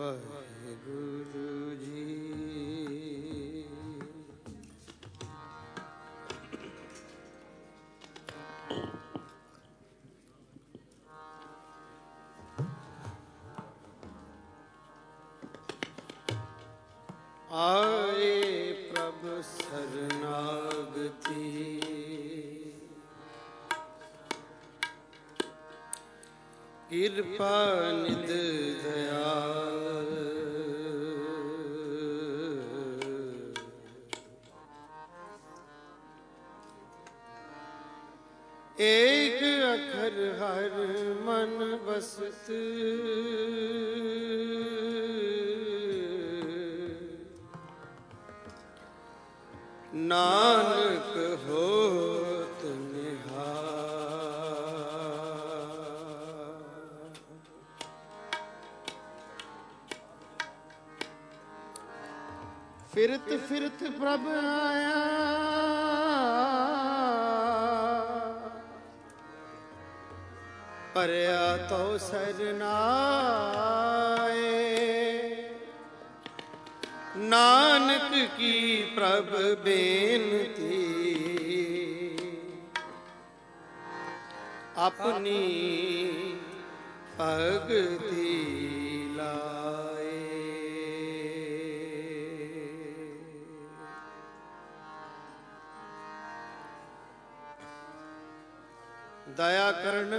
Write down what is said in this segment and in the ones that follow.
ਵਾਹਿਗੁਰੂ ਜੀ। ਆਏ ਪ੍ਰਭ ਸਰਨਾਗਤੀ, ਕਿਰਪਾ ਨਿਧ ਦਇਆਲ। ਏਕ ਅਖਰ ਹਰ ਮਨ ਬਸਤ, ਨਾਨਕ ਹੋਤ ਨਿਹਾਲ। ਫਿਰਤ ਫਿਰਤ ਪ੍ਰਭ ਆਇਆ, ਭਰਿਆ ਤੋ ਸਰਨਾਏ। ਨਾਨਕ ਕੀ ਪ੍ਰਭ ਬੇਨਤੀ, ਆਪਣੀ ਭਗਤੀ ਲਾਏ। ਦਇਆ ਕਰਨੰ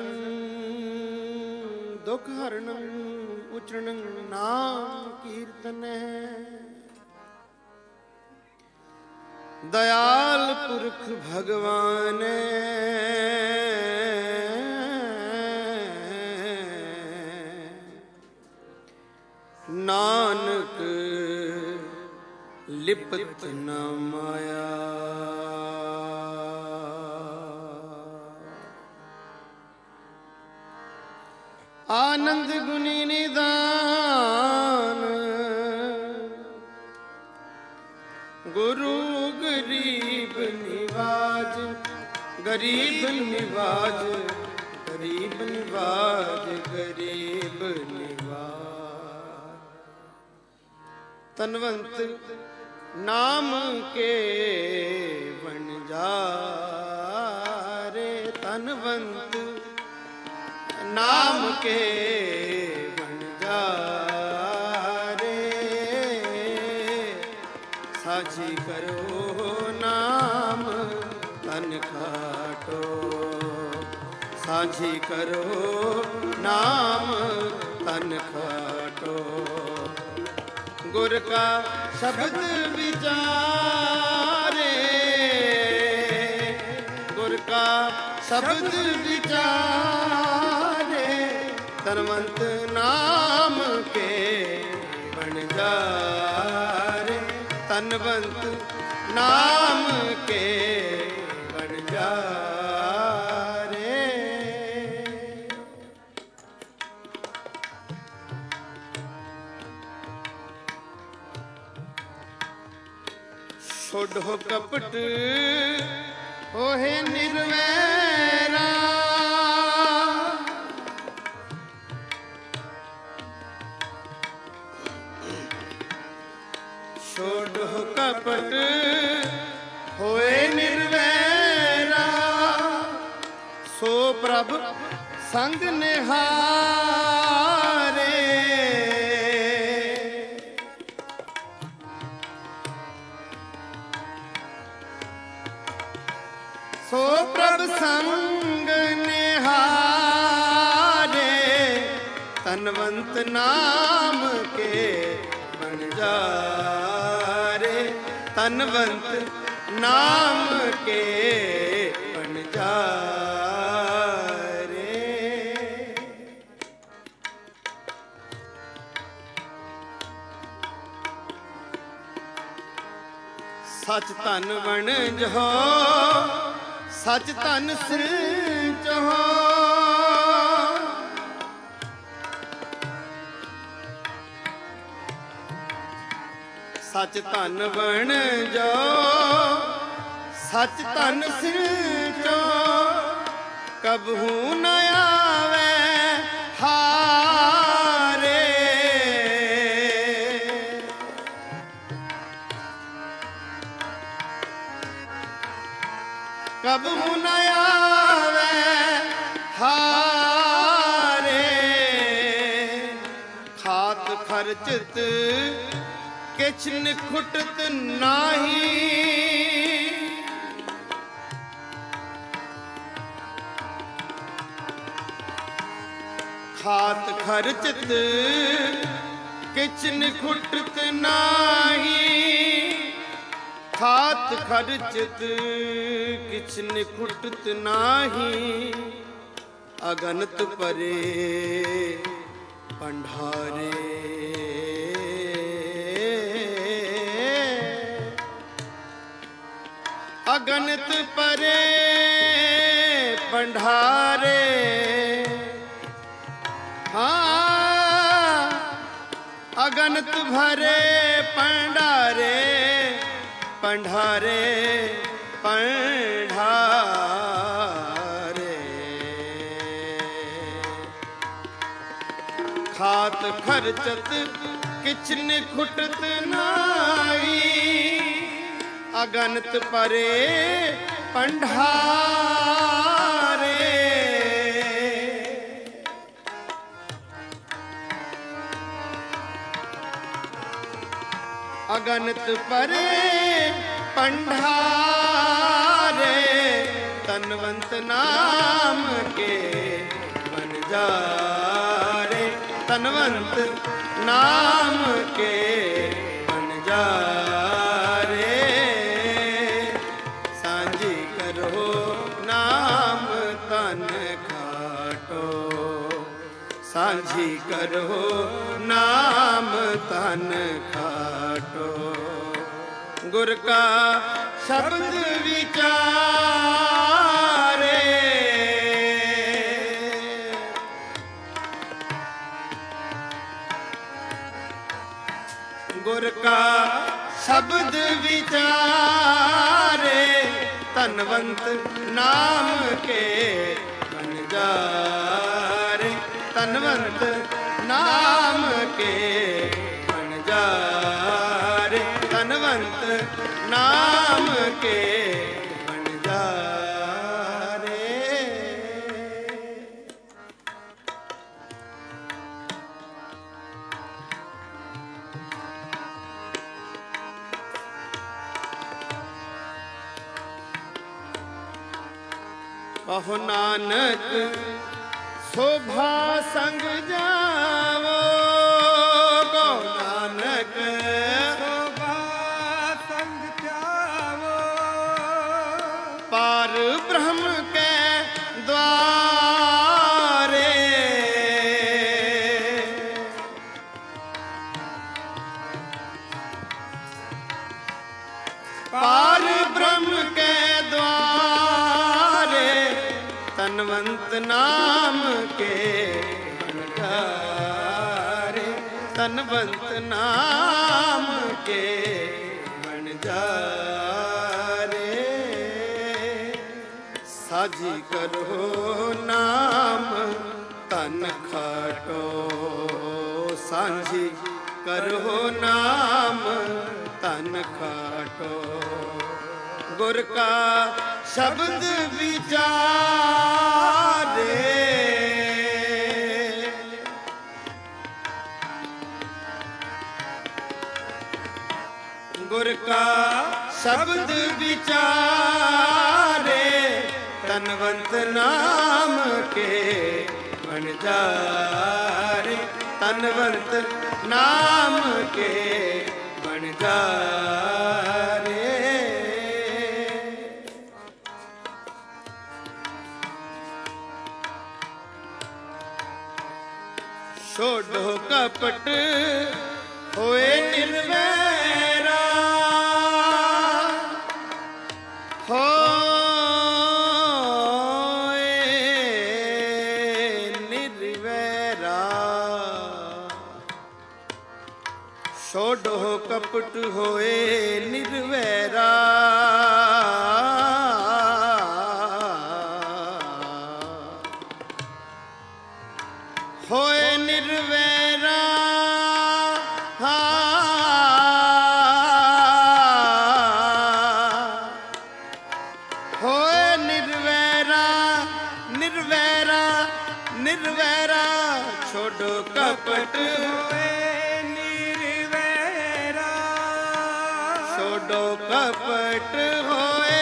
ਦੁਖ ਹਰਨੰ, ਉਚਰਨੰ ਨਾਮ ਕੀਰਤਨੈ। ਦਇਆਲ ਪੁਰਖ ਭਗਵਾਨ, ਨਾਨਕ ਲਿਪਤ ਨ ਮਾਇਆ। ਆਨੰਦ ਗੁਣੀ ਨਿਦਾਨ, ਗੁਰੂ ਗਰੀਬ ਨਿਵਾਜ। ਗਰੀਬ ਨਿਵਾਜ, ਗਰੀਬ ਨਿਵਾਜ, ਗਰੀਬ ਨਿਵਾਜ। ਤਨਵੰਤ ਨਾਮ ਕੇ ਵਣਜਾਰੇ, ਤਨਵੰਤ ਨਾਮ ਕੇ ਵਣਜਾਰੇ। ਸਾਝੀ ਕਰੋ ਨਾਮ ਤਨ ਖਾਟੋ, ਸਾਝੀ ਕਰੋ ਨਾਮ ਤਨ ਖਾਟੋ। ਗੁਰ ਕਾ ਸ਼ਬਦ ਵਿਚਾਰੇ, ਗੁਰ ਕਾ ਸ਼ਬਦ ਵਿਚਾਰੇ। ਤਨਵੰਤ ਨਾਮ ਕੇ ਵਣਜਾਰੇ, ਤਨਵੰਤ ਨਾਮ ਕੇ ਵਣਜਾਰੇ। ਛੋਡੋ ਕਪਟ ਹੋਏ ਨਿਰਵੈਰਾ, ਛੋਡੋ ਕਪਟ ਹੋਏ ਨਿਰਵੈਰਾ। ਸੋ ਪ੍ਰਭ ਸੰਗ ਨਿਹਾਰੇ, ਸੋ ਪ੍ਰਭ ਸੰਗ ਨਿਹਾਰੇ। ਤਨਵੰਤ ਨਾਮ ਕੇ ਵਣਜਾਰੇ, ਤਨਵੰਤ ਨਾਮ ਕੇ ਵਣਜਾਰੇ। ਸਚ ਧਨ ਵਣਜੋ, ਸਚ ਧਨ ਸਿਰਜੋ। ਸਚ ਧਨ ਵਣਜੋ, ਸਚ ਧਨ ਸਿਰਜੋ। ਕਬਹੂ ਨ ਆਵੇ ਹਾਰੇ, ਖਰਚਤ ਕਿਛ ਨਿਖੁਟਤ ਨਾਹੀ। ਖਾਤ ਖਰਚਤ ਕਿਛ ਨਿਖੁਟਤ ਨਾਹੀ। ਖਾਤ ਖਰਚਤ ਕਿਛ ਨਿਖੁਟਤ ਨਾਹੀ। ਅਗਨਤ ਪਰੇ ਪੰਡਾਰੇ। ਅਗਨਤ ਪਰੇ ਪੰਡਾਰੇ। ਹਾਂ ਅਗਨਤ ਭਰੇ ਪੰਡਾਰੇ। ਪੰਡਾਰੇ ਪੰਡਾਰੇ। ਖਾਤ ਖਰਚਤ ਕਿਛ ਨਿਖੁਟਤ ਨਾਹੀ। ਅਗਨਤ ਪਰੇ ਪੰਡਾਰੇ। ਅਗਨਤ ਪਰੇ ਪੰਡਾਰੇ। ਤਨਵੰਤ ਨਾਮ ਕੇ ਵਣਜਾਰੇ। ਤਨਵੰਤ ਨਾਮ ਕੇ ਵਣਜਾਰੇ। ਸਾਂਝੀ ਕਰੋ ਨਾਮ ਤਨ ਖਾਟੋ। ਸਾਂਝੀ ਕਰੋ ਨਾਮ ਤਨ ਖਾਟੋ। ਗੁਰ ਕਾ ਸ਼ਬਦ ਵਿਚਾਰੇ। ਗੁਰ ਕਾ ਸ਼ਬਦ ਵਿਚਾਰੇ। ਧਨਵੰਤ ਨਾਮ ਕੇ ਵਣਜਾਰੇ। ਧਨਵੰਤ ਨਾਮ ਕੇ ਵਣਜਾਰੇ। ਧਨਵੰਤ ਨਾਮ ਕੇ ਵਣਜਾਰੇ। ਕਹੋ ਨਾਨਕ ਸੋਭਾ ਸੰਗ ਜਾਵੋ। ਕਹੋ ਨਾਨਕ ਸੋਭਾ ਸੰਗ ਜਾਵੋ। ਪਾਰ ਬ੍ਰਹਮ ਕੈ ਦੁਆਰੇ। ਪਾਰ ਬ੍ਰਹਮ ਕੈ ਦੁਆਰੇ। ਤਨਵੰਤ ਨਾਮ ਕੇ ਵਣਜਾਰੇ। ਤਨਵੰਤ ਨਾਮ ਕੇ ਵਣਜਾਰੇ। ਸਾਜੀ ਕਰੋ ਨਾਮ ਤਨ ਖਾਟੋ। ਸਾਂਝੀ ਕਰੋ ਨਾਮ ਤਨ ਖਾਟੋ। ਗੁਰ ਕਾ ਸ਼ਬਦ ਵਿਚਾਰੇ। ਗੁਰ ਕਾ ਸ਼ਬਦ ਵਿਚਾਰੇ। ਤਨਵੰਤ ਨਾਮ ਕੇ ਵਣਜਾਰੇ। ਤਨਵੰਤ ਨਾਮ ਕੇ ਵਣਜਾਰੇ। ਛੋੜੋ ਕਪਟ ਹੋਏ ਨਿਰਵੈਰਾ। ਹੋਏ ਨਿਰਵੈਰਾ। ਛੋੜੋ ਕਪਟ ਹੋਏ ਨਿਰਵੈਰਾ। ਹੋਏ ਨਿਰਵੈਰਾ। ਹੋਏ ਨਿਰਵੈਰਾ। ਨਿਰਵੈਰਾ ਨਿਰਵੈਰਾ। ਛੋੜੋ ਕਪਟ ਹੋਏ ਕਪਟ ਹੋਏ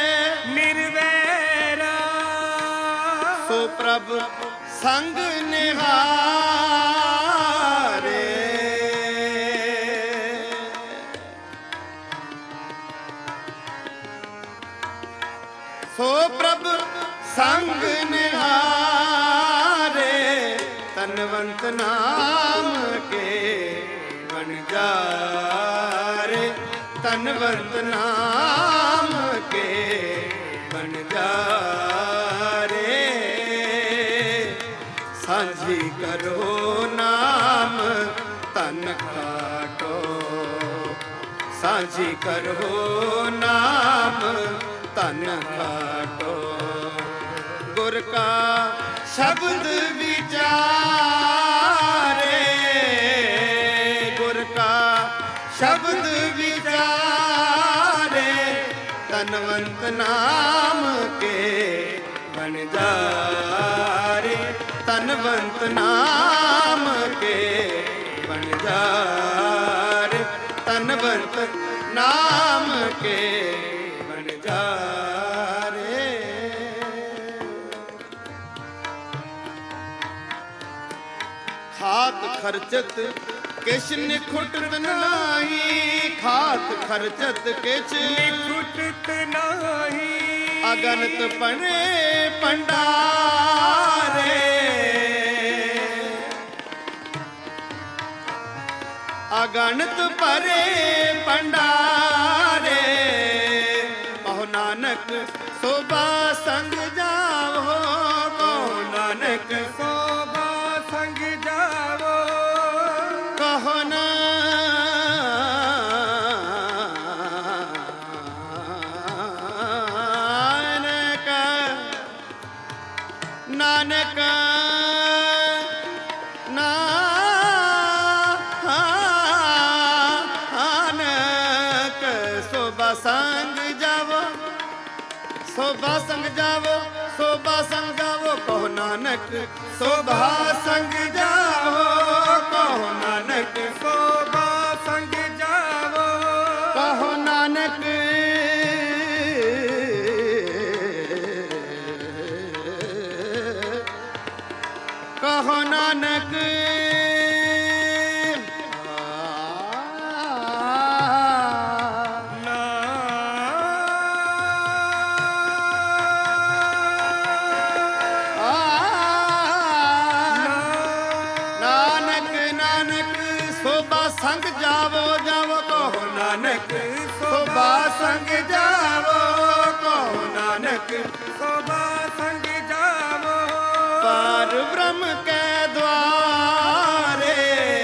ਨਿਰਵੈਰਾ ਸੋ ਪ੍ਰਭ ਸੰਗ ਨਿਹਾਰੇ ਸੋ ਪ੍ਰਭ ਸੰਗ ਨਿਹਾਰੇ ਤਨਵੰਤ ਨਾਮ ਕੇ ਵਣਜਾਰੇ ਤਨਵੰਤ ਨਾਮ ਕੇ ਵਣਜਾਰੇ ਸਾਂਝੀ ਕਰੋ ਨਾਮ ਤਨ ਖਾਟੋ ਸਾਂਝੀ ਕਰੋ ਨਾਮ ਤਨ ਖਾਟੋ ਗੁਰ ਕਾ ਸ਼ਬਦ ਵਿਚਾਰੇ ਗੁਰ ਕਾ ਸ਼ਬਦ ਵਿਚਾਰੇ ਤਨਵੰਤ ਨਾਮ ਕੇ ਵਣਜਾਰੇ ਤਨਵੰਤ ਨਾਮ ਕੇ ਵਣਜਾਰੇ ਤਨਵੰਤ ਨਾਮ ਕੇ ਵਣਜਾਰੇ ਖਾਤ ਖਰਚਤ ਕਿਛ ਨਿਖੁਟਤ ਨਾਹੀ ਖਾਤ ਖਰਚਤ ਕਿਛ ਨਿਖੁਟਤ ਨਾਹੀ ਅਗਨਤ ਪਣੇ ਪੰਡਾਰੇ ਅਗਨਤ ਭਰੇ ਪੰਡਾਰੇ ਕਹੋ ਨਾਨਕ ਸੋਭਾ ਸੰਗ ਜਾਵੋ ਕਹੋ ਨਾਨਕ ਸੋਭਾ ਸੰਗ ਜਾਵੋ ਕਹੋ ਨਾਨਕ ਨਾਨਕ ਨਾਨਕ ਸੋਭਾ ਸੰਗ ਜਾਵੋ ਸੋਭਾ ਸੰਗ ਜਾਵੋ ਸੋਭਾ ਸੰਗ ਜਾਵੋ ਕਹੋ ਨਾਨਕ ਸੋਭਾ ਸੰਗ ਜਾਵੋ ਕਹੋ ਨਾਨਕ ਸੋਭਾ ਸੰਗ ਜਾਵੋ ਕਹੋ ਨਾਨਕ ਕਹੋ ਨਾਨਕ ਸੰਗ ਜਾਵੋ ਜਾਵੋ ਕਹੋ ਨਾਨਕ ਸੋਭਾ ਸੰਗ ਜਾਵੋ ਕਹੋ ਨਾਨਕ ਸੋਭਾ ਸੰਗ ਜਾਵੋ ਪਾਰ ਬ੍ਰਹਮ ਕੈ ਦਵਾਰੇ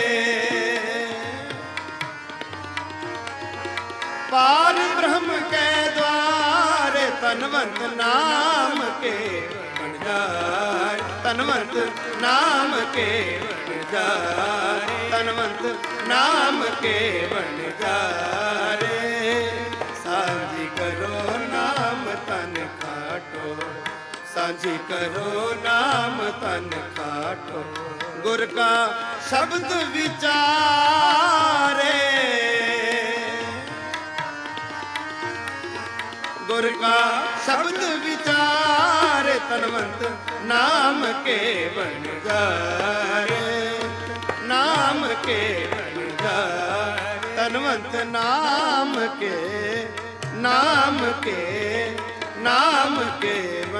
ਪਾਰ ਬ੍ਰਹਮ ਕੈ ਦਵਾਰੇ ਤਨਵੰਤ ਨਾਮ ਕੇ ਵਣਜਾਰ ਤਨਵੰਤ ਨਾਮ ਕੇ ਵਣਜਾਰ ਤਨਵੰਤ ਨਾਮ ਕੇ ਵਣਜਾਰੇ ਸਾਂਝੀ ਕਰੋ ਨਾਮ ਤਨ ਖਾਟੋ ਸਾਂਝੀ ਕਰੋ ਨਾਮ ਤਨ ਖਾਟੋ ਗੁਰ ਕਾ ਸ਼ਬਦ ਵਿਚਾਰੇ ਗੁਰ ਕਾ ਸ਼ਬਦ ਵਿਚਾਰੇ ਤਨਵੰਤ ਨਾਮ ਕੇ ਵਣਜਾਰੇ ਨਾਮ ਕੇ ਤਨਵੰਤ ਨਾਮ ਕੇ ਨਾਮ ਕੇ ਨਾਮ ਕੇ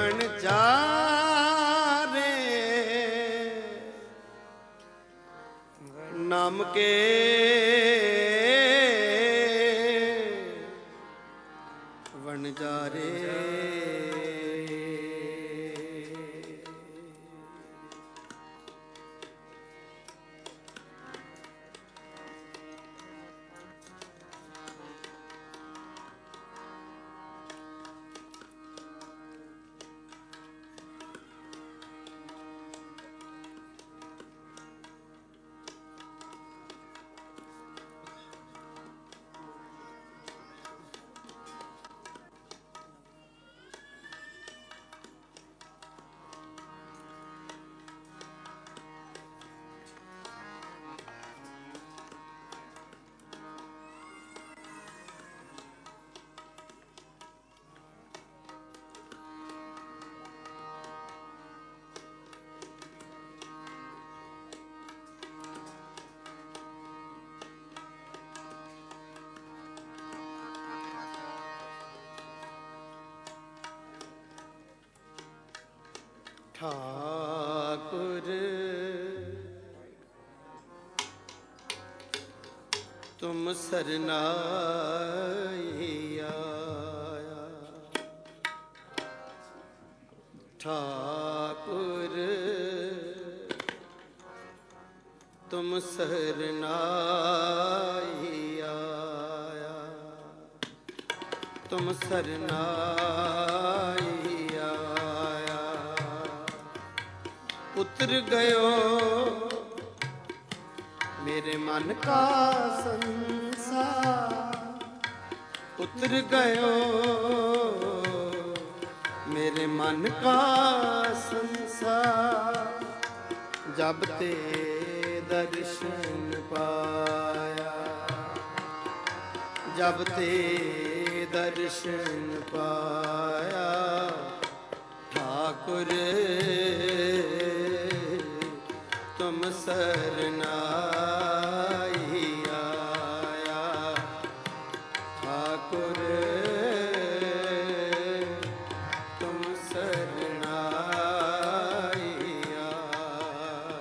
ਵਣਜਾਰੇ ਨਾਮ ਕੇ ਵਣਜਾਰੇ ठाकुर तुम सरनाई आया। ठाकुर तुम सरनाई आया। तुम सरनाई आया। उतर गयो मेरे मन का संसार। उतर गयो मेरे मन का संसार। जब ते दर्शन पाया। जब ते दर्शन पाया। ठाकुर तुम सरनाई आया। ठाकुर तुम सरनाई आया।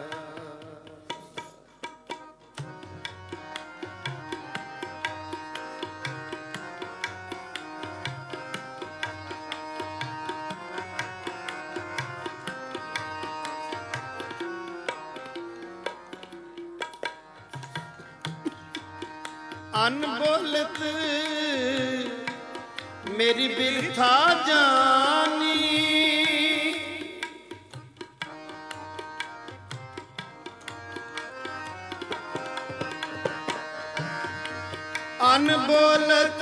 अनबोलत मेरी बिरथा जानी। अनबोलत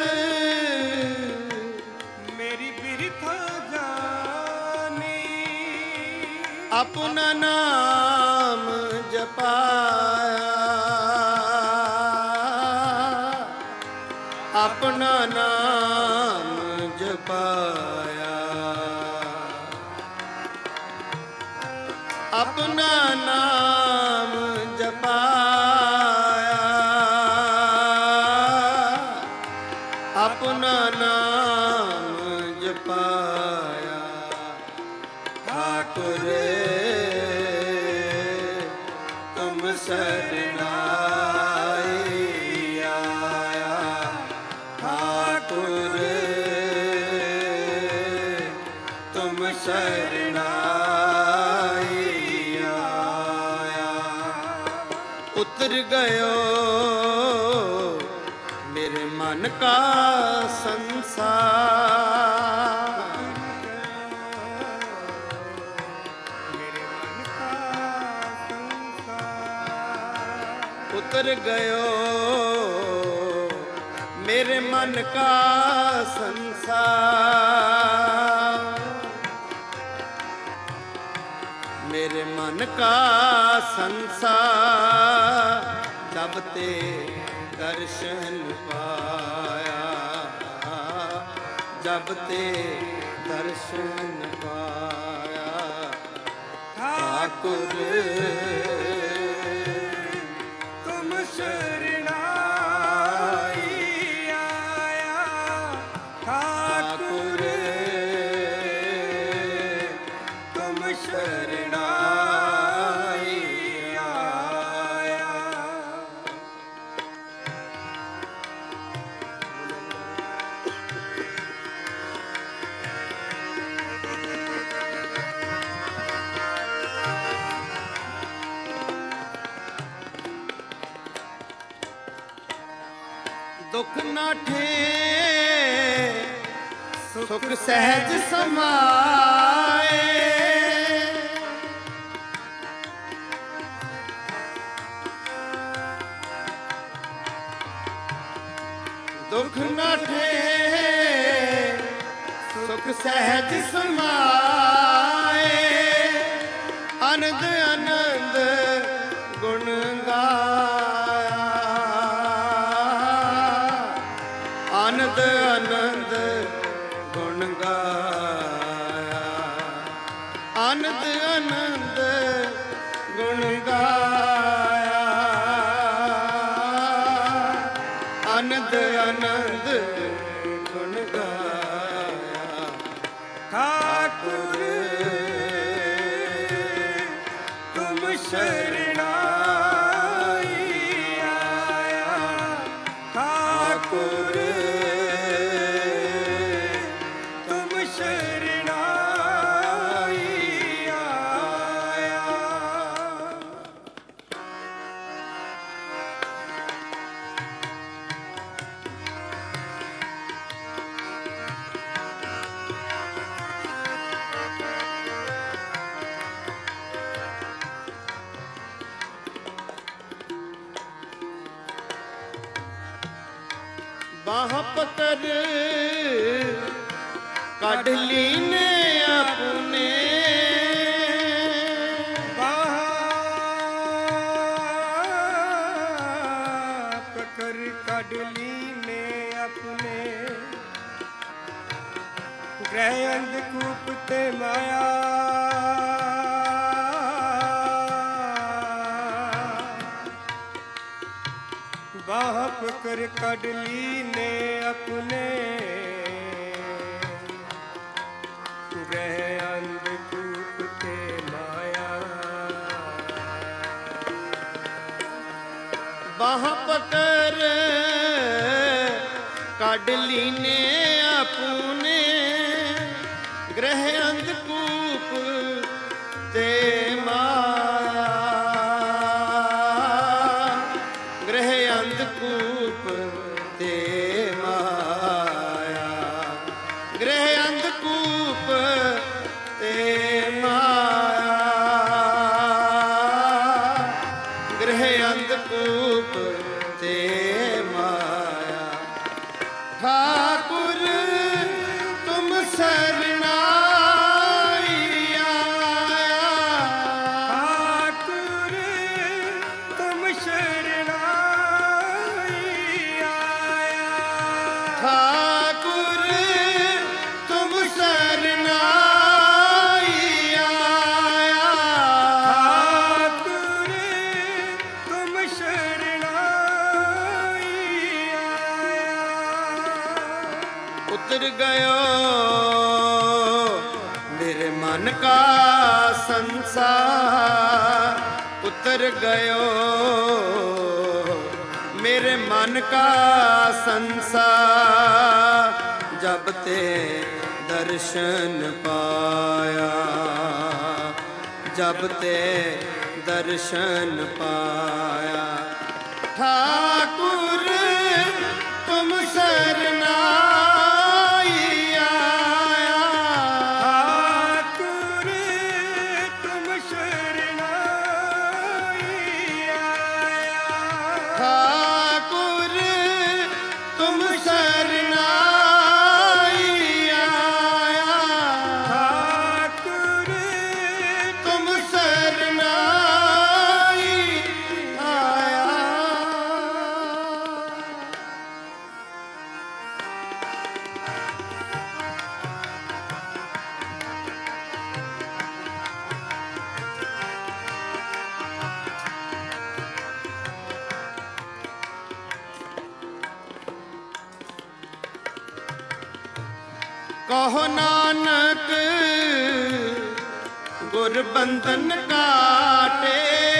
मेरी बिरथा जानी। अपना नाम जपाया। अपना नाम जपाया। अपना नाम जपाया। अपना नाम जपाया। ठाकुर तुम सरनाई आया। ठाकुर तुम सरनाई आया। उतर गयो मेरे मन का संसार। मेरे मन का संसार। उतर गयो मेरे मन का संसार। मेरे मन का संसार। जब ते दर्शन पाया। जब ते दर्शन पाया। ठाकुर तुम सरनाई आया। ठाकुर तुम सरनाई आया। दुख नाठे सुख सहज समाए। दुख नाठे सुख सहज समाए। आनंद आनंद गुण गाया। आनंद आनंद गुण गाया। आनंद आनंद गुण गाया। आनंद आनंद गुण गाया। ठाकुर बाह पकड़ काढ़ लीने अपने बाह पकड़ काढ़ लीने अपने ग्रह अंधकूप ते माया बाह पकड़ काढ़ लीने अपने ग्रह अंधकूप ते माया बाह पकड़ काढ़ लीने अपने ग्रह अंधकूप ते माया ग्रह अंधकूप ते माया ग्रह अंधकूप ते माया ग्रह अंधकूप ते माया ठाकुर तुम शरणाई आया ठाकुर तुम शरणाई आया ठाकुर तुम शरणाई आया ठाकुर तुम शरणाई आया उतर गयो मेरे मन का संसार उतर गयो मेरे मन का संसार जब ते दर्शन पाया जब ते दर्शन पाया ठाकुर तुम शरणाई आया ठाकुर तुम शरणाई आया ठाकुर तुम शरणाई आया ठाकुर तुम शरणाई आया कहो नानक गुरबंधन काटे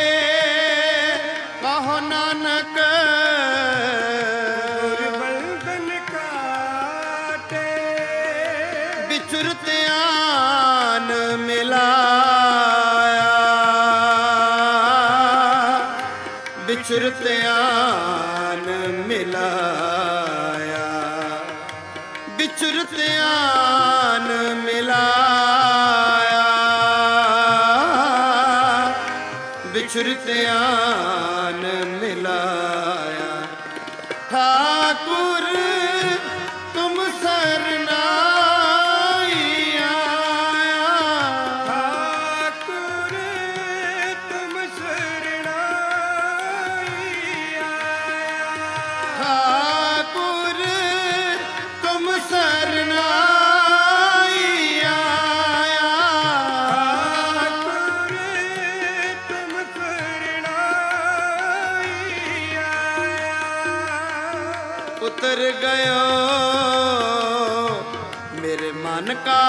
कहो नानक गुरबंधन काटे बिचुरत आन मिलाया बिचुरत आन मिलाया बिचुरत आन मिलाया बिचुरत आन मिलाया ठाकुर तुम शरणाई आया ठाकुर तुम शरणाई आया ठाकुर तुम शरणाई आया ठाकुर तुम शरणाई आया उतर गयो मेरे मन का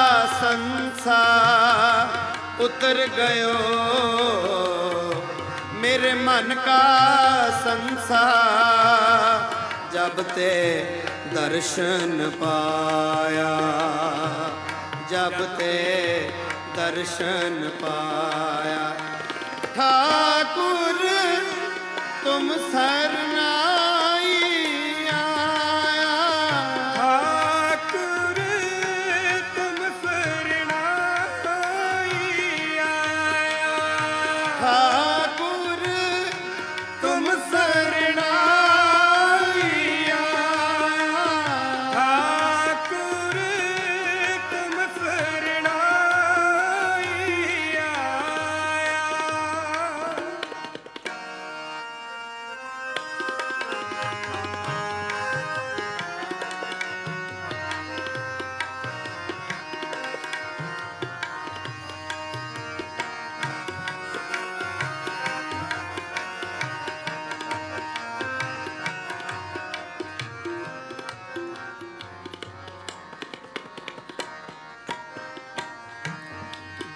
संसार उतर गयो मेरे मन का संसार जब ते दर्शन पाया जब ते दर्शन पाया ठाकुर तुम शरणाई आया ठाकुर तुम शरणाई आया ठाकुर तुम शरणाई आया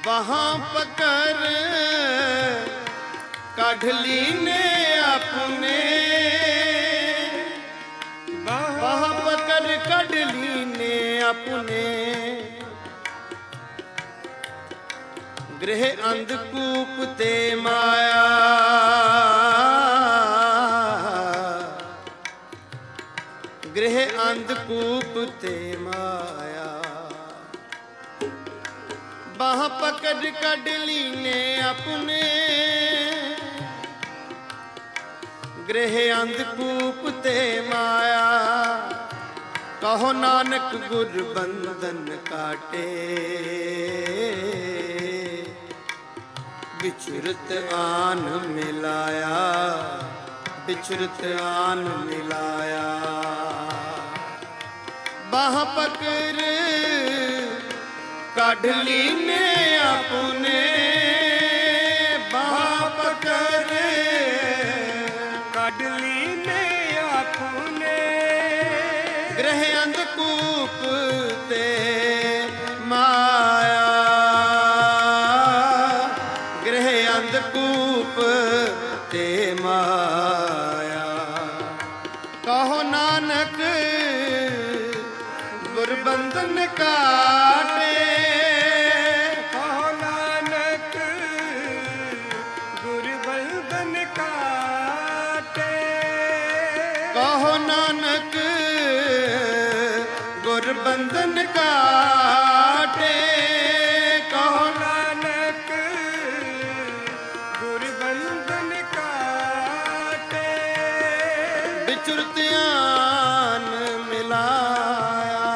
वहाँ पकड़ काढ़ लीने अपने, वहाँ पकड़ काढ़ लीने अपने, गृह अंधकूप ते माया, गृह अंधकूप ते माया, बाह पकड़ कढ़ लीने अपने, गृह अंधकूप ते माया, कहो नानक गुर बंधन काटे, बिछुरत आन मिलाया, बिछुरत आन मिलाया, बाह पकड़ काढ़ लीने अपने, बाह पकड़ काढ़ लीने अपने, गृह अंधकूप ते माया, गृह अंधकूप ते माया, कहो नानक गुरबंधन काटे, कहो नानक गुरबंधन काटे, कहो नानक गुरबंधन काटे, कहो नानक गुरबंधन काटे, बिचुरत आन मिलाया,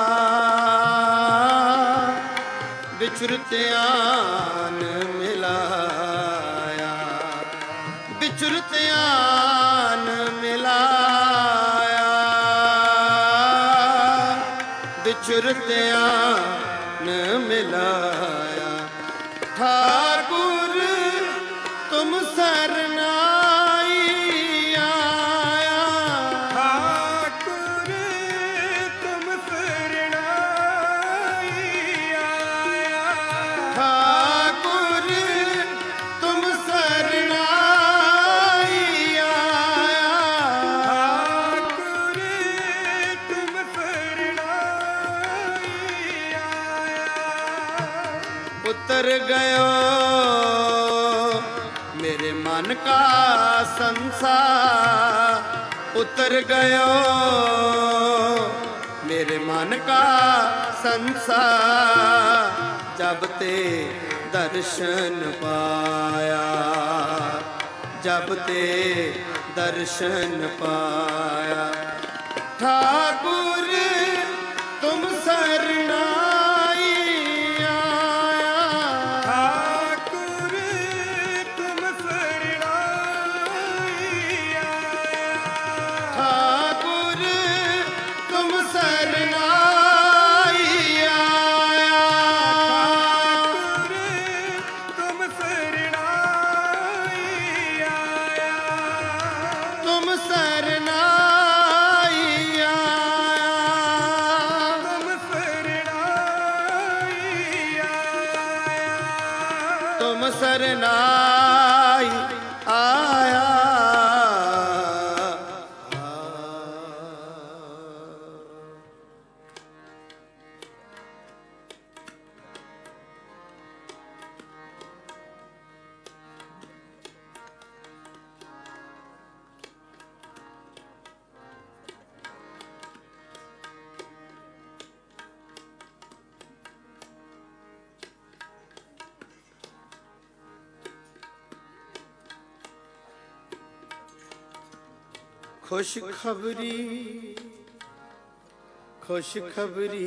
बिचुरत आन मिलाया, बिचुरत आन मिलाया, बिचुरत आन मिलाया, ठाकुर तुम सरनाई आया, ठाकुर तुम शरणाई आया, ठाकुर तुम सरनाई आया, ठाकुर तुम शरणाई आया, उतर गयो मेरे मन का संसार, उतर गयो मेरे मन का संसार, जब ते दर्शन पाया, जब ते दर्शन पाया, ठाकुर तुम सरनाई आया, ठाकुर तुम शरणाई आया, ठाकुर तुम सरनाई आया, ठाकुर तुम शरणाई आया, तुम सरनाई आया, तुम शरणाई आया, तुम सरनाई आया। खुशखबरी खुशखबरी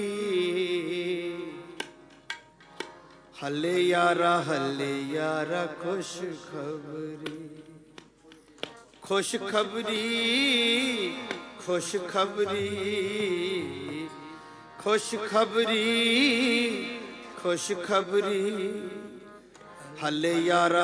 हले यारा खुशखबरी खुशखबरी खुशखबरी खुशखबरी खुशखबरी हले यारा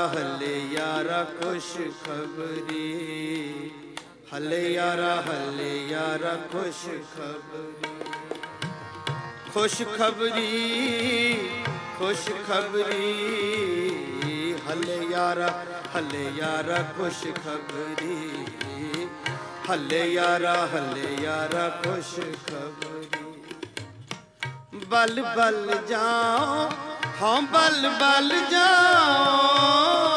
खुशखबरी हले यारा खुशखबरी खुशखबरी ਖੁਸ਼ ਖਬਰੀ ਹੱਲੇ ਯਾਰਾ ਖੁਸ਼ ਖਬਰੀ ਹੱਲੇ ਯਾਰਾ ਖੁਸ਼ ਖਬਰੀ ਬਲ ਬਲ ਜਾਓ ਹਾਂ ਬਲ ਬਲ ਜਾਓ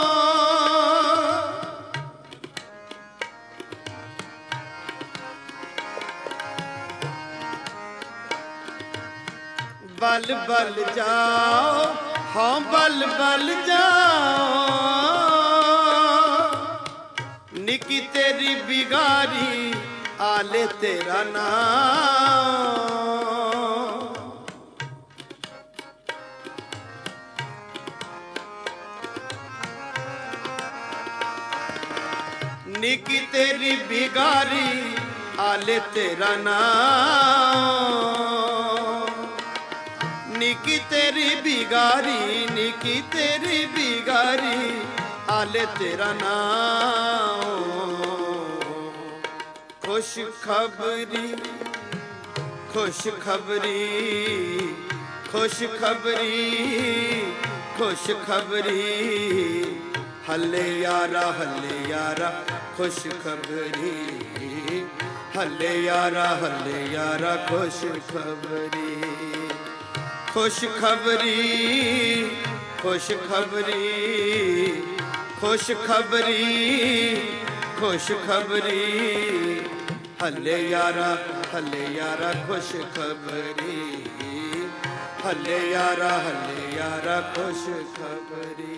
बल बल जाओ हाँ बल बल जाओ निकी तेरी बिगारी आले तेरा नाम निकी तेरी बिगारी आले तेरा नाम निकी तेरी बिगारी आले तेरा नाम खुश खबरी खुश खबरी खुश खबरी खुश खबरी हल्ले यारा खुश खबरी हल्ले यारा खुश खबरी खुश खबरी खुश खबरी खुश खबरी खुश खबरी हल्ले यारा खुश खबरी हल्ले यारा खुश खबरी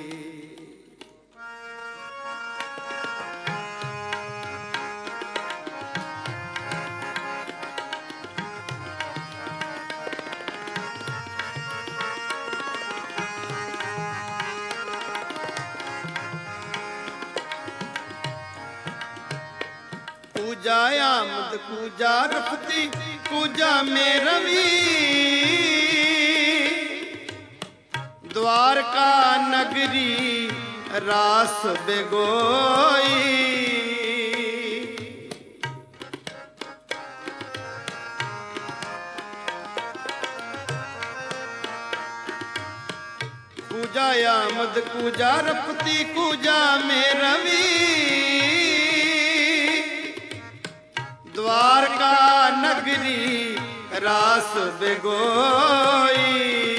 कूजा आमद कूजा रफती कूजा में रवि द्वारका नगरी रास बेगोई कूजा आमद कूजा रफती कूजा में रवि द्वारका नगरी रास बेगोई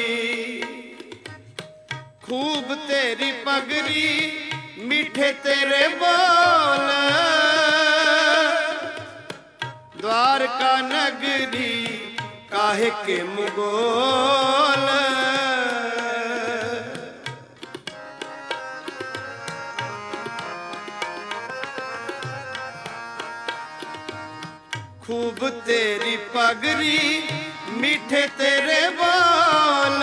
खूब तेरी पगरी मीठे तेरे बोल द्वारका नगरी काहे के मुगोल खूब तेरी पगरी मीठे तेरे बोल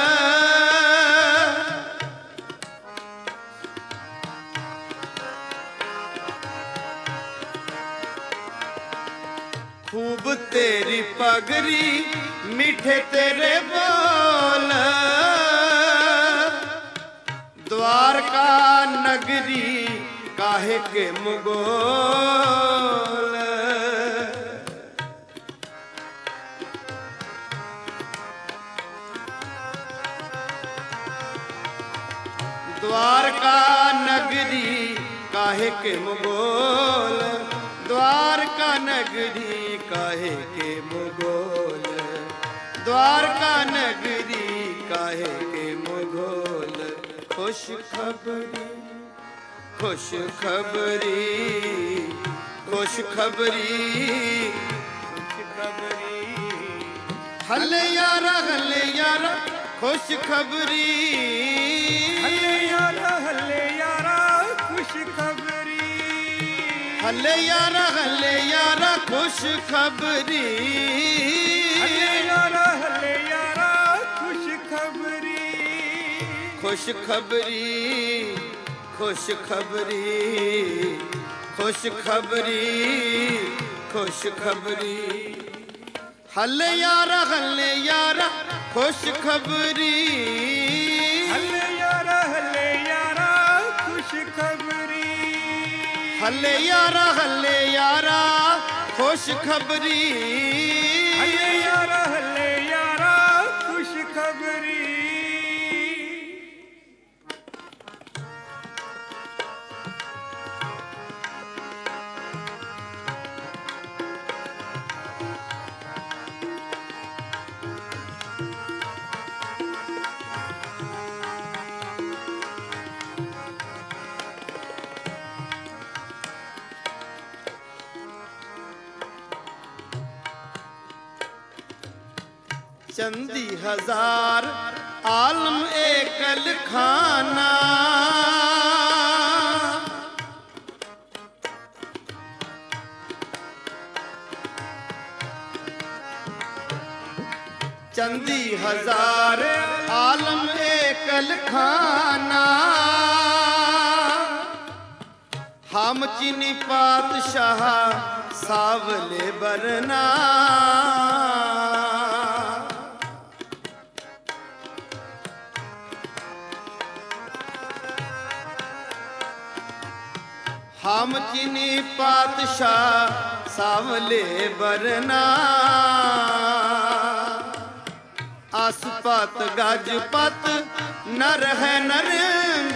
खूब तेरी पगरी मीठे तेरे बोल द्वारका नगरी काहे के मुगोल द्वारका नगरी काहे के मुगोल द्वारका नगरी काहे के मुगोल द्वारका नगरी काहे के मुगोल खुश खबरी खुश खबरी खुश खबरी हल्ले यारा खुश खबरी हल्ले यारा खुश खबरी हल्ले यारा खुश खबरी हल्ले यारा खुश खबरी खुश खबरी खुश खबरी खुश खबरी खुश खबरी हल्ले यारा खुश खबरी हल्ले यारा खुश खबरी हल्ले यारा खुश खबरी हल्ले यारा खुश खबरी चंदी हजार आलम एकल खाना। चंदी हजार आलम एकल खाना। हम चीनी पातशाह सावले बरना। हम चीनी पातशाह सावले बरना। आसपत गजपत नर है नरेंग।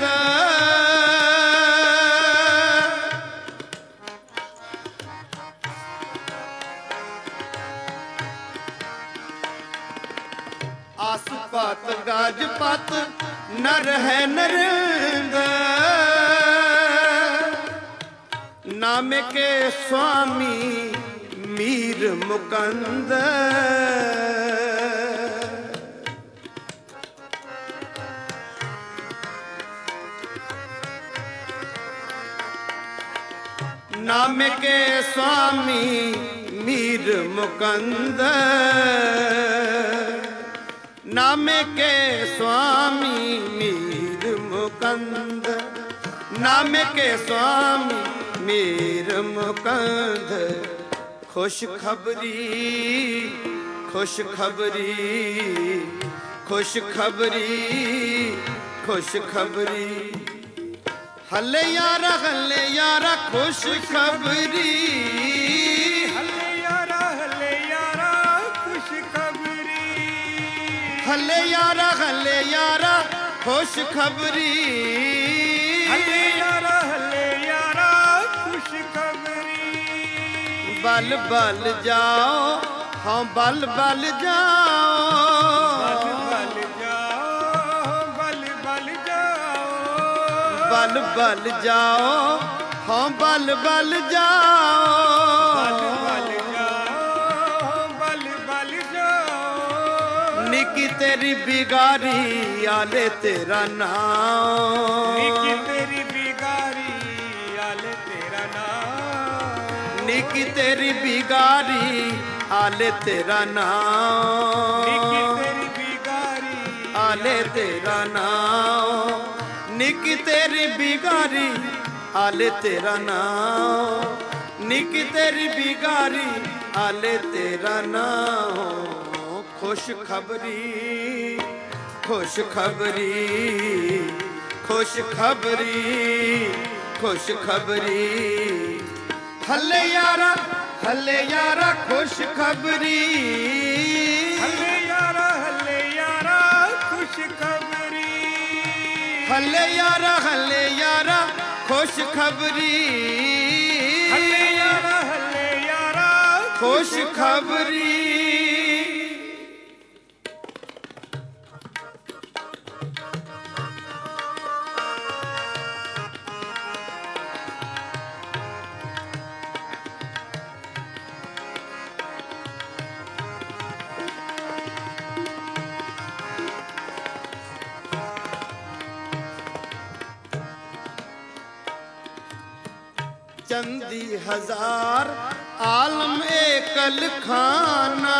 आसपत गजपत नर है नरेंग। नाम के स्वामी मीर मुकंद। नाम के स्वामी मीर मुकंद। नाम के स्वामी मीर मुकंद। नाम के स्वामी मीर मुकंद। खुश खबरी खुश खबरी खुश खबरी खुश खबरी। हले यारा खुश खबरी। हले यारा खुश खबरी। हले यारा खुश खबरी। हले यारा खुश खबरी। बल बल जाओ हाँ बल बल जाओ। बल जाओ बल बल जाओ। बल बल जाओ हाँ बल बल जाओ। बल जाओ बल बल जाओ। निकी तेरी बिगारी आले तेरा नाम। निकी तेरी बिगारी आले तेरा नाम। निकी तेरी बिगारी आले तेरा नाम। निकी तेरी बिगारी आले तेरा नाम। निकी तेरी बिगारी आले तेरा नाम। निकी तेरी बिगारी आले तेरा नाम। खुश खबरी खुश खबरी खुश खबरी खुश खबरी। हले यारा खुश खबरी। हले यारा खुश खबरी। हले यारा खुश खबरी। हले यारा खुश खबरी। चंदी हजार आलम एकल खाना।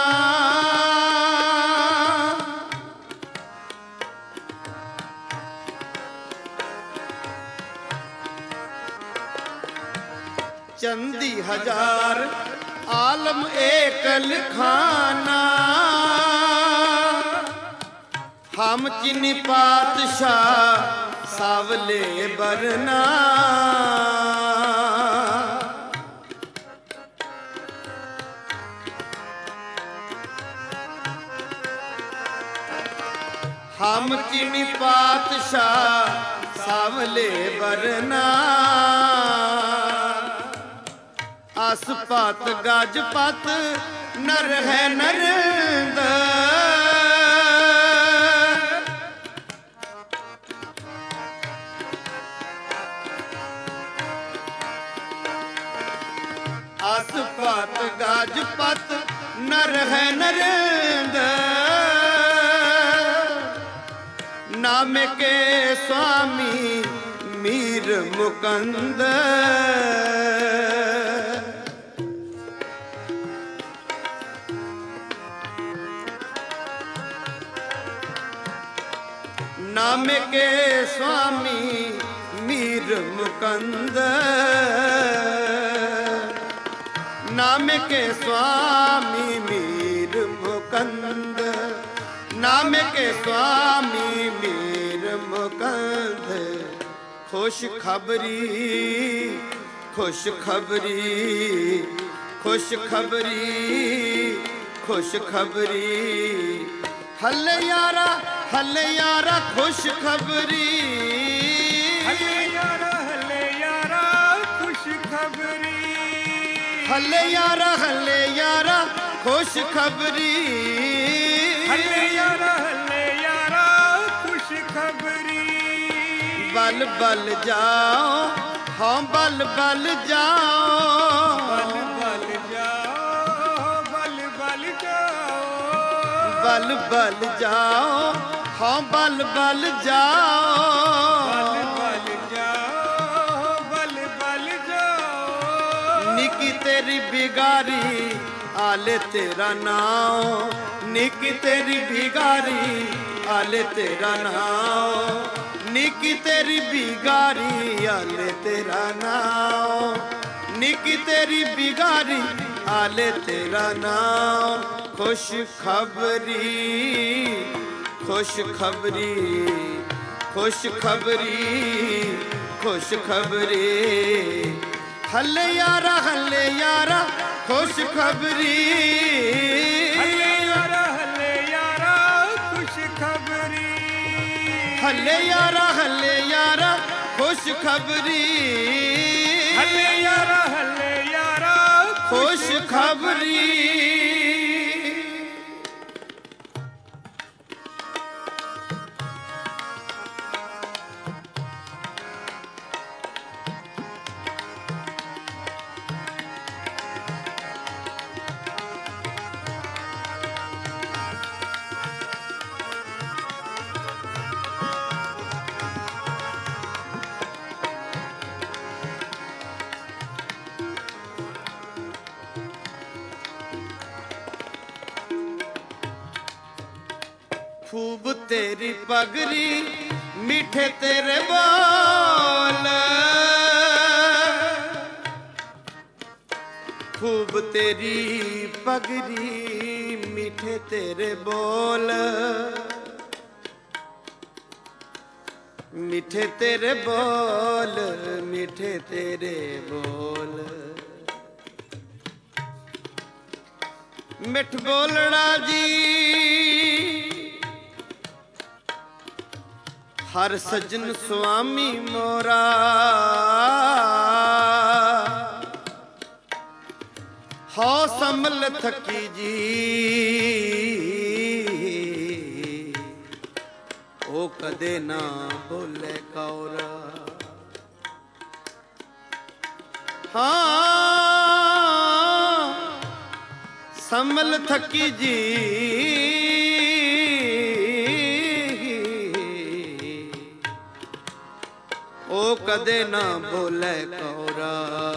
चंदी हजार आलम एकल खाना। हम चीनी पातशाह सावले बरना। हम चीनी पातशाह सावले बरना। आसपात गजपत नर है नरेंद। आसपात गजपत नर है नरेंद। नाम के स्वामी मीर मुकंद नाम के स्वामी मीर मुकंद नाम के स्वामी मीर मुकंद नाम के स्वामी मीर मुकंद खुश खबरी खुश खबरी खुश खबरी खुश खबरी हल्ले यारा खुश खबरी हल्ले यारा खुश खबरी हल्ले यारा खुश खबरी हल्ले यारा खुश खबरी बल बल जाओ हाँ बल बल जाओ बल बल जाओ बल बल जाओ बल बल जाओ हाँ बल बल जाओ बल जाओ बल बल जाओ निकी तेरी बिगारी आले तेरा नाम निकी तेरी बिगारी आले तेरा नाम निकी तेरी बिगारी आले तेरा नाम निकी तेरी बिगारी आले तेरा नाम खुश खबरी खुश खबरी खुश खबरी खुश खबरी हल्ले यारा खुश खबरी हल्ले यारा खुश खबरी हल्ले यारा खुश खबरी हल्ले यारा खुश खबरी खूब तेरी पगरी मीठे तेरे बोल खूब तेरी पगरी मीठे तेरे बोल मीठे तेरे बोल मीठे तेरे बोल मिठ बोलना जी हर सजन स्वामी मोरा हो संभल थकी जी ओ कदे ना बोले कौरा हाँ संभल थकी जी ओ कदे ना बोले कौरा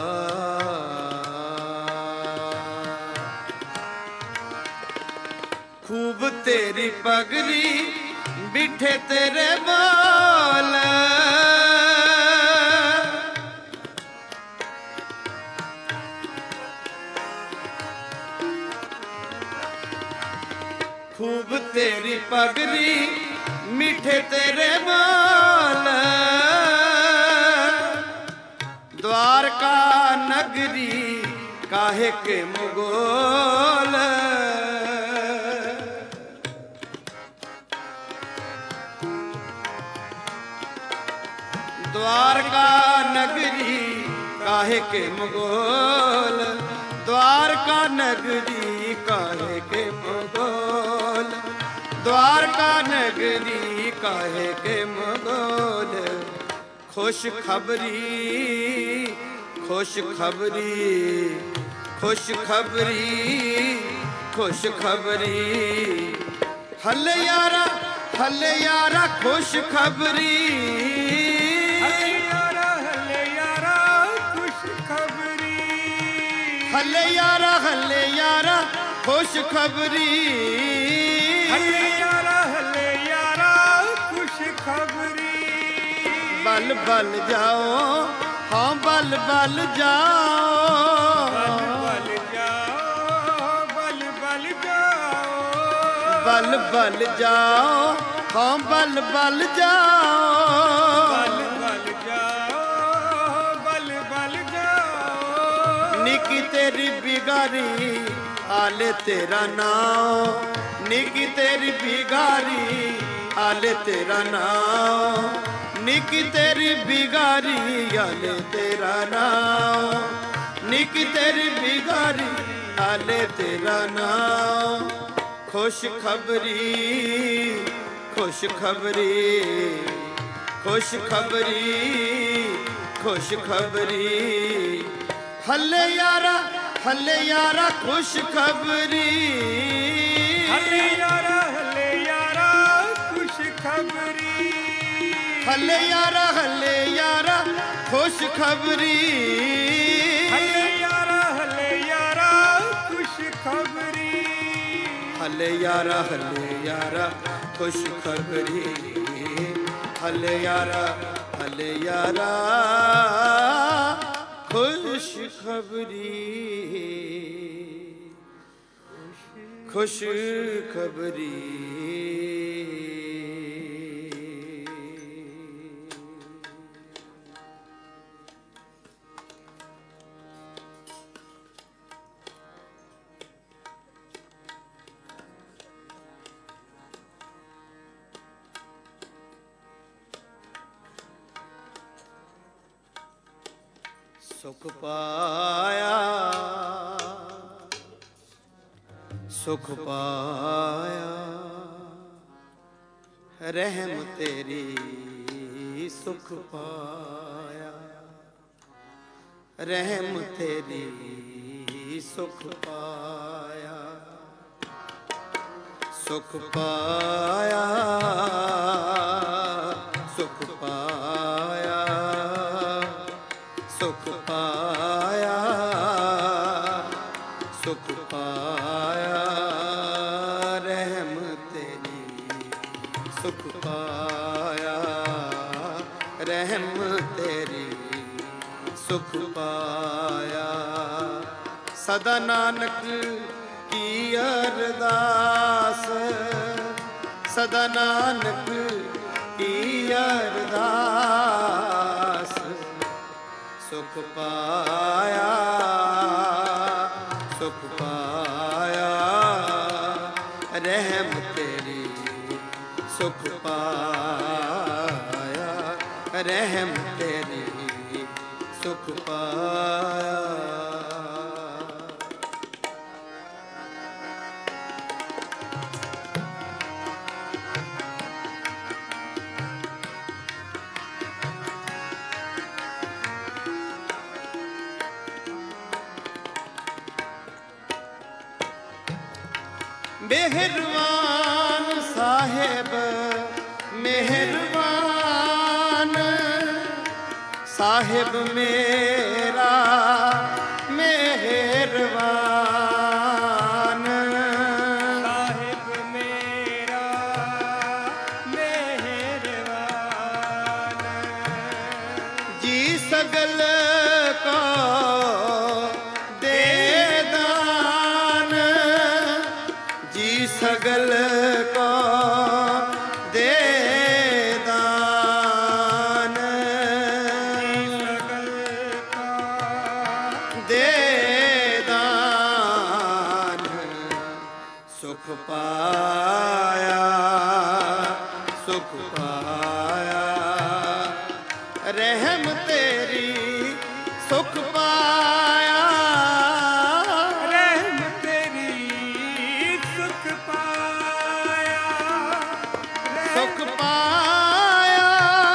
खूब तेरी पगरी बिठे तेरे बाल खूब तेरी पगरी मीठे तेरे बाल द्वारका नगरी काहे के मुगोल द्वारका नगरी काहे के मुगोल द्वारका नगरी काहे के मुगोल द्वारका नगरी काहे के मुगोल खुश खबरी खुश खबरी खुश खबरी खुश खबरी हल्ले ਹੱਲੇ ਯਾਰਾ ਖੁਸ਼ ਖਬਰੀ ਹੱਲੇ ਯਾਰਾ ਖੁਸ਼ ਖਬਰੀ ਹੱਲੇ ਯਾਰਾ ਖੁਸ਼ ਖਬਰੀ ਹੱਲੇ ਯਾਰਾ ਖੁਸ਼ ਖਬਰੀ ਬਲ ਬਲ ਜਾਓ ਹਾਂ ਬਲ ਬਲ ਜਾਓ ਬਲ ਜਾਓ ਬਲ ਬਲ ਜਾਓ ਬਲ ਬਲ ਜਾਓ ਹਾਂ ਬਲ ਬਲ ਜਾਓ ਬਲ ਬਲ ਜਾਓ ਬਲ ਬਲ ਜਾਓ ਨਿੱਕੀ ਤੇਰੀ ਬਿਗਾਰੀ ਆਲੇ ਤੇਰਾ ਨਾਮ ਨਿੱਕੀ ਤੇਰੀ ਬਿਗਾਰੀ ਆਲੇ ਤੇਰਾ ਨਾਮ ਨਿੱਕੀ ਤੇਰੀ ਬਿਗਾਰੀ ਆਲੇ ਤੇਰਾ ਨਾਮ ਨਿੱਕੀ ਤੇਰੀ ਬਿਗਾਰੀ ਆਲੇ ਤੇਰਾ ਨਾਮ ਖੁਸ਼ ਖਬਰੀ ਖੁਸ਼ ਖਬਰੀ ਖੁਸ਼ ਖਬਰੀ ਖੁਸ਼ ਖਬਰੀ ਹੱਲੇ ਯਾਰਾ ਖੁਸ਼ ਖਬਰੀ ਹੱਲੇ ਯਾਰਾ ਖੁਸ਼ ਖਬਰੀ ਹੱਲੇ ਯਾਰਾ ਖੁਸ਼ ਖਬਰੀ ਹੱਲੇ ਯਾਰਾ ਖੁਸ਼ ਖਬਰੀ ਹੱਲੇ ਯਾਰਾ ਖੁਸ਼ ਖਬਰੀ ਹੱਲੇ ਯਾਰਾ ਖੁਸ਼ ਖਬਰੀ ਖੁਸ਼ ਖਬਰੀ ਸੁਖ ਪਾਇਆ ਸੁਖ ਪਾਇਆ ਰਹਿਮ ਤੇਰੀ ਸੁਖ ਪਾਇਆ ਰਹਿਮ ਤੇਰੀ ਸੁਖ ਪਾਇਆ ਸੁਖ ਪਾਇਆ ਸੁਖ ਪਾਇਆ ਸੁਖ ਪਾਇਆ ਸੁਖ ਪਾਇਆ ਰਹਿਮ ਤੇਰੀ ਸੁਖ ਪਾਇਆ ਰਹਿਮ ਤੇਰੀ ਸੁਖ ਪਾਇਆ ਸਦਾ ਨਾਨਕ ਕੀ ਅਰਦਾਸ ਸਦਾ ਨਾਨਕ ਕੀ ਅਰਦਾਸ ਸੁਖ ਪਾਇਆ ਸੁਖ ਪਾਇਆ ਰਹਿਮ ਤੇਰੀ ਸੁਖ ਪਾਇਆ ਰਹਿਮ ਤੇਰੀ ਸੁਖ ਪਾਇਆ ਮਿਹਰਬਾਨ ਸਾਹਿਬ ਮਿਹਰਬਾਨ ਸਾਹਿਬ ਮੇਰਾ ਮਿਹਰਬਾਨ ਸਾਹਿਬ ਮੇਰਾ ਮਿਹਰਬਾਨ ਜੀ ਸਗਲ ਕੋ ਦੇ ਦਾਨ ਜੀ ਸਗਲ ਕੋ ਦੇ ਦਾਨ ਸਗਲ ਕਾ ਦੇ ਦਾਨ ਸੁਖ ਪਾਇਆ ਸੁਖ ਪਾਇਆ ਰਹਿਮ ਤੇਰੀ ਸੁਖ ਪਾਇਆ ਰਹਿਮ ਤੇਰੀ ਸੁਖ ਪਾਇਆ ਸੁਖ ਪਾਇਆ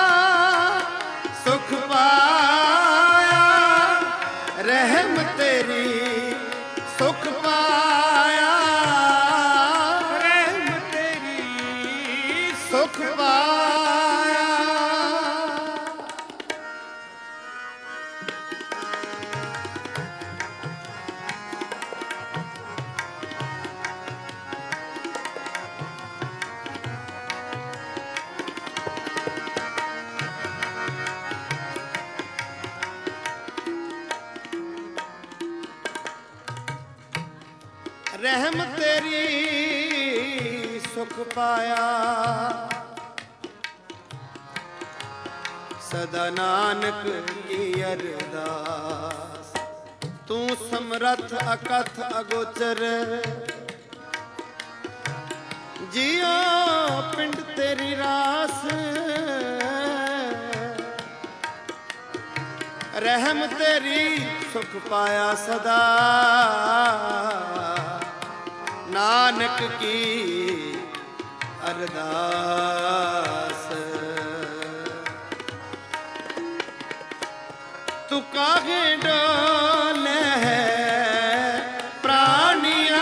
ਸੁਖ ਪਾਇਆ ਰਹਿਮ ਤੇਰੀ ਸੁਖ ਪਾਇਆ ਰਹਿਮ ਤੇਰੀ ਸੁਖ ਰਹਿਮ ਤੇਰੀ ਸੁਖ ਪਾਇਆ। ਸਦਾ ਨਾਨਕ ਕੀ ਅਰਦਾਸ, ਤੂੰ ਸਮਰੱਥ ਅਕਥ ਅਗੋਚਰ। ਜਿਉ ਪਿੰਡ ਤੇਰੀ ਰਾਸ, ਰਹਿਮ ਤੇਰੀ ਸੁਖ ਪਾਇਆ ਸਦਾ। ਨਾਨਕ ਕੀ ਅਰਦਾਸ। ਤੂੰ ਕਾਹੇ ਡੋਲੇ ਪ੍ਰਾਣੀਆਂ,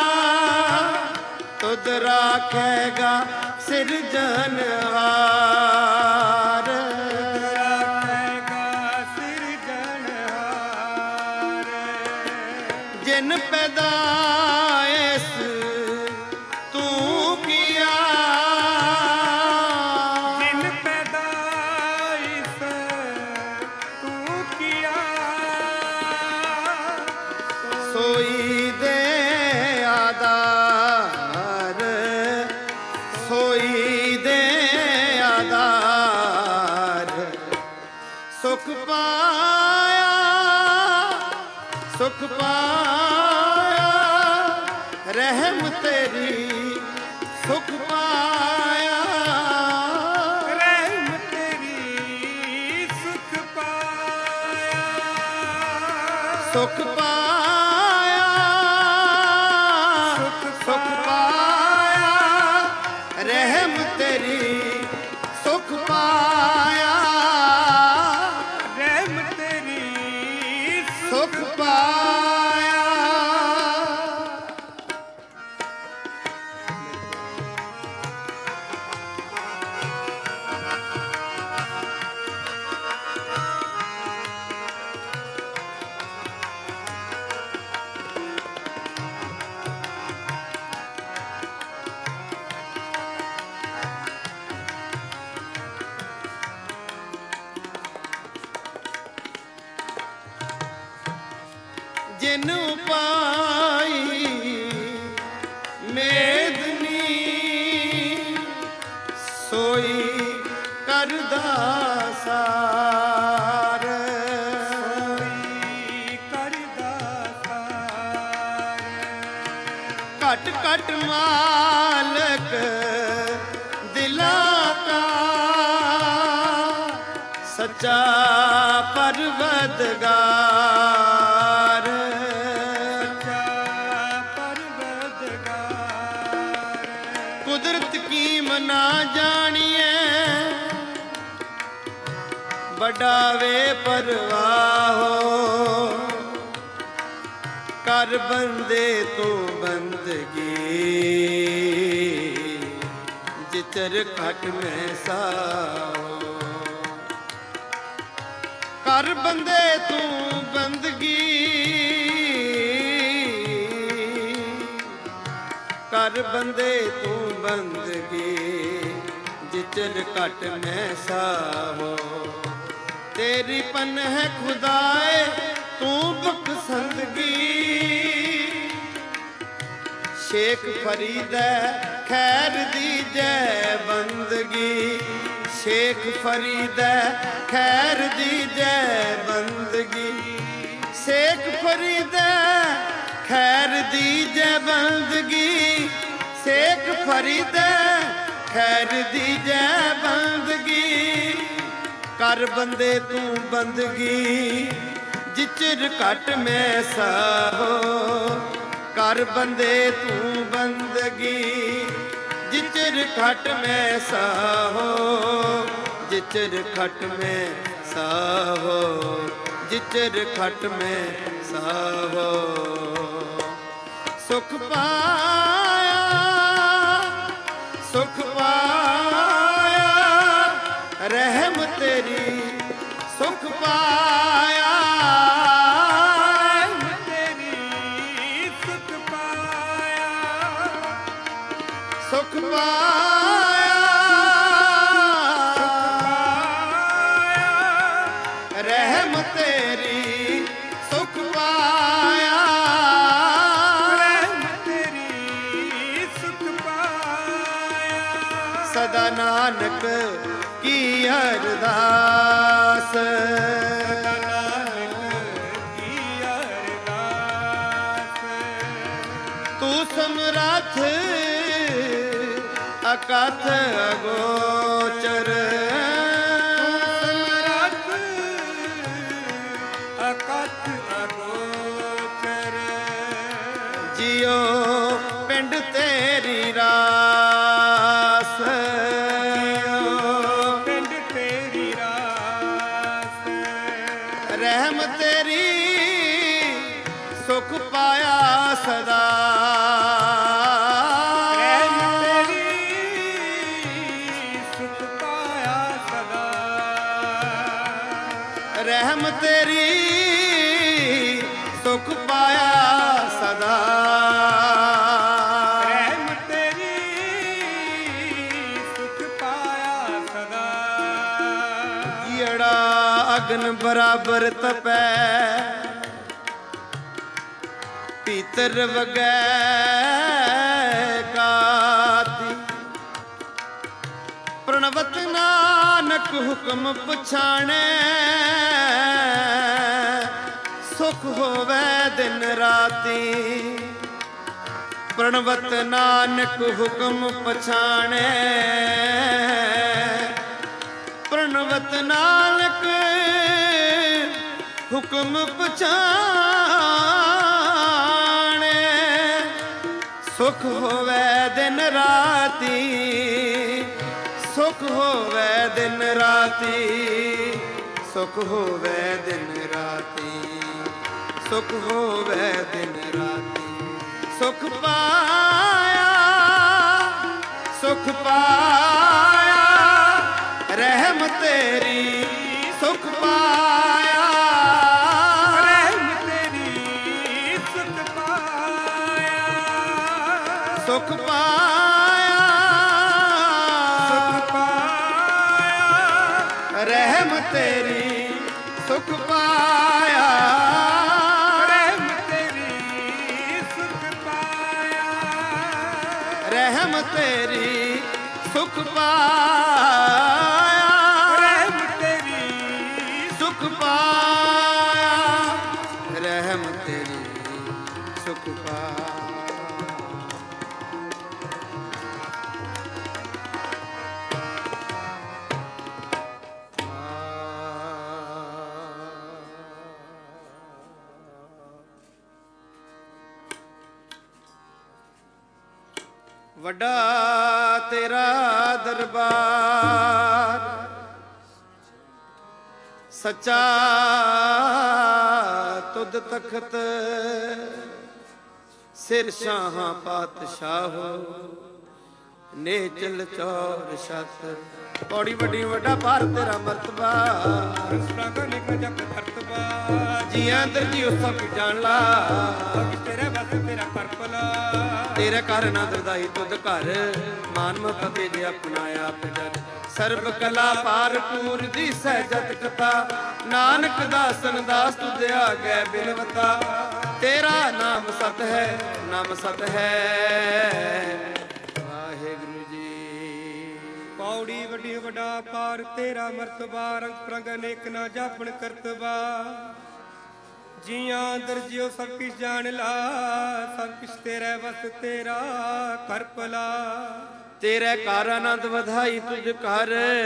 ਤੁਧ ਰਾਖੇਗਾ ਸਿਰਜਣਹਾਰ। ਜਿਨ ਪੈਦਾਇਸ਼ ਤੂੰ ਕੀਆ, ਜਿਨ ਪੈਦਾਇਸ਼ ਤੂੰ ਕੀਆ, ਸੋਈ ਦੇ ਆਧਾਰ, ਸੋਈ ਦੇ ਆਧਾਰ। ਸੁਖ ਪਾਇਆ, ਸੁਖ ਪਾਇਆ, ਰਹਿਮ ਤੇਰੀ ਸੁਖ ਪਾਇਆ। ਰਹਿਮ ਤੇਰੀ ਸੁਖ ਪਾਇਆ, ਸੁਖ ਪਾਇਆ, ਸੁਖ ਪਾਇਆ, ਰਹਿਮ ਤੇਰੀ ਸੁਖ ਪਾਇਆ। ਰਹਿਮ ਤੇਰੀ ਸੁਖ ਪਾਇਆ। ਜਿਨ ਪਾਈ ਮੇਦਨੀ, ਸੋਈ ਕਰਦਾ ਸਾਰ। ਸੋਈ ਕਰਦਾ ਸਾਰ। ਘਟ ਘਟ ਮਾਲਕ ਦਿਲਾਂ ਕਾ, ਸੱਚਾ ਪਰਵਦਗਾਰ। ਕੁਦਰਤ ਕੀਮ ਨਾ ਜਾਣੀਏ, ਵਡਾਵੇ ਪਰਵਾਹੋ। ਕਰ ਬੰਦੇ ਤੂੰ ਬੰਦਗੀ, ਜਿਚਰ ਘਟ ਮੈਂ ਸਾਹੋ। ਕਰ ਬੰਦੇ ਤੂੰ ਬੰਦਗੀ, ਕਰ ਬੰਦੇ ਤੂੰ ਬੰਦਗੀ, ਜਿਚਰ ਘਟ ਮੈਂ ਸਾਹੋ। ਤੇਰੀ ਪਨ ਹੈ ਖੁਦਾਏ ਤੂੰ ਬਖਸ਼ੰਦਗੀ। ਸ਼ੇਖ ਫਰੀਦ ਖੈਰ ਦੀ ਜੈ ਬੰਦਗੀ, ਸ਼ੇਖ ਫਰੀਦ ਖੈਰ ਦੀ ਜੈ ਬੰਦਗੀ। ਸ਼ੇਖ ਫਰੀਦ ਖੈਰ ਦੀ ਜੈ ਬੰਦਗੀ, ਸ਼ੇਖ ਫਰੀਦ ਖੈਰ ਦੀ ਜੈ ਬੰਦਗੀ। ਕਰ ਬੰਦੇ ਤੂੰ ਬੰਦਗੀ, ਜਿਚਰ ਘਟ ਮੈਂ ਸਾਹੋ। ਕਰ ਬੰਦੇ ਤੂੰ ਬੰਦਗੀ, ਜਿਚਰ ਘਟ ਮੈਂ ਸਾਹੋ। ਜਿਚਰ ਘਟ ਮੈਂ ਸਾਹੋ, ਜਿਚਰ ਘਟ ਮੈਂ ਸਾਹੋ। ਸੁਖ ਪਾਇਆ, ਸੁਖ ਪਾਇਆ, ਰਹਿਮ ਤੇਰੀ ਸੁਖ ਪਾਇਆ। ਸੁਖ ਪਾਇਆ, ਰਹਿਮ ਤੇਰੀ ਸੁਖ ਪਾਇਆ। ਰਹਿਮ ਕੀ ਅਰਦਾਸ। ਤੂੰ ਸਮਰੱਥ ਅਕਥ ਅਗੋਚਰ, ਅਕਥ ਅਗੋਚਰ। ਜਿਉ ਪਿੰਡ ਤੇਰੀ ਰਾਸ, ਪਿੰਡ ਤੇਰੀ ਰਾਸ। ਰਹਿਮ ਤੇਰੀ ਸੁਖ ਪਾਇਆ ਸਦਾ, ਰਹਿਮ ਤੇਰੀ ਸੁਖ ਪਾਇਆ ਸਦਾ। ਰਹਿਮ ਤੇਰੀ ਸੁਖ ਪਾਇਆ ਸਦਾ। ਜਿਹੜਾ ਅਗਨ ਬਰਾਬਰ ਤਪੈ, ਭੀਤਰ ਵਗੈ ਕਾਤੀ। ਪ੍ਰਣਵਤ ਨਾਨਕ ਹੁਕਮ ਪਛਾਣੈ, ਸੁਖ ਹੋਵੇ ਦਿਨ ਰਾਤੀ। ਪ੍ਰਣਵਤ ਨਾਨਕ ਹੁਕਮ ਪਛਾਣੈ, ਪ੍ਰਣਵਤ ਨਾਨਕ ਹੁਕਮ ਪਛਾਣੈ, ਸੁਖ ਹੋਵੇ ਦਿਨ ਰਾਤੀ। ਸੁਖ ਹੋਵੇ ਦਿਨ ਰਾਤੀ, ਸੁਖ ਹੋਵੇ ਦਿਨ ਰਾਤੀ, ਸੁਖ ਹੋਵੇ ਦਿਨ ਰਾਤੀ। ਸੁਖ ਪਾਇਆ, ਸੁਖ ਪਾਇਆ, ਰਹਿਮ ਤੇਰੀ ਸੁਖ ਪਾਇਆ, ਰਹਿਮ ਤੇਰੀ ਸੁਖ ਪਾਇਆ, ਸੁਖ ਪਾਇਆ, ਰਹਿਮ ਤੇਰੀ ਸੁਖ ਪਾਇਆ, ਰਹਿਮ ਤੇਰੀ ਸੁਖ ਪਾਇਆ, ਰਹਿਮ ਤੇਰੀ ਸੁਖ ਪਾਇਆ, ਰਹਿਮ ਤੇਰੀ ਸੁਖ ਪਾਇਆ, ਰਹਿਮ ਤੇਰੀ ਸੁਖ ਪਾਇਆ। ਵੱਡਾ ਤੇਰਾ ਦਰਬਾਰ, ਸੱਚਾ ਤੁਧ ਤਖਤ। ਸਿਰ ਸ਼ਾਹਾਂ ਪਾਤਸ਼ਾਹੋ, ਨੇਚਲ ਚੌਰ ਛਤ। ਪੌੜੀ ਵੱਡੀ ਵੱਡਾ ਭਾਰ ਤੇਰਾ ਮਰਤਬਾ, ਜੀਆਂ ਦਰ ਜੀ ਉਸ ਸਭ ਜਾਣ ਲਾ। ਤੇਰੇ ਬਸ ਤੇਰਾ ਕਰਪਲਾ, ਤੇਰੇ ਘਰ ਨਾ ਦਰਦਾਈ ਤੁਧ ਘਰ। ਮਾਨ ਮਪਤੇ ਜੇ ਆਪਣਾ ਆਪ ਜਗ, ਸਰਬ ਕਲਾ ਪਾਰਪੂਰ ਦੀ ਸਹਿਜਤ ਕਥਾ। ਨਾਨਕ ਦਾਸਨ ਦਾਸ ਤੁਧ ਆਗੈ ਬਿਨਵਤਾ। ਤੇਰਾ ਨਾਮ ਸਤ ਹੈ, ਨਾਮ ਸਤ ਹੈ। ਵਾਹਿਗੁਰੂ ਜੀ। ਪੌੜੀ ਵੱਡੀ ਵੱਡਾ ਪਾਰ ਤੇਰਾ ਮਰਤਬਾ, ਰੰਗ ਪ੍ਰੰਗ ਅਨੇਕ ਨਾ ਜਾਪਣ ਕਰਤਬਾ। ਜੀਆਂ ਦਰਜਿਓ ਸਭ ਕਿਛ ਜਾਣ ਲਾ, ਸਭ ਕਿਛ ਤੇਰੇ ਵਸ ਤੇਰਾ ਕਰ ਭਲਾ। ਤੇਰੇ ਘਰ ਆਨੰਦ ਵਧਾਈ ਤੁਝ ਘਰ,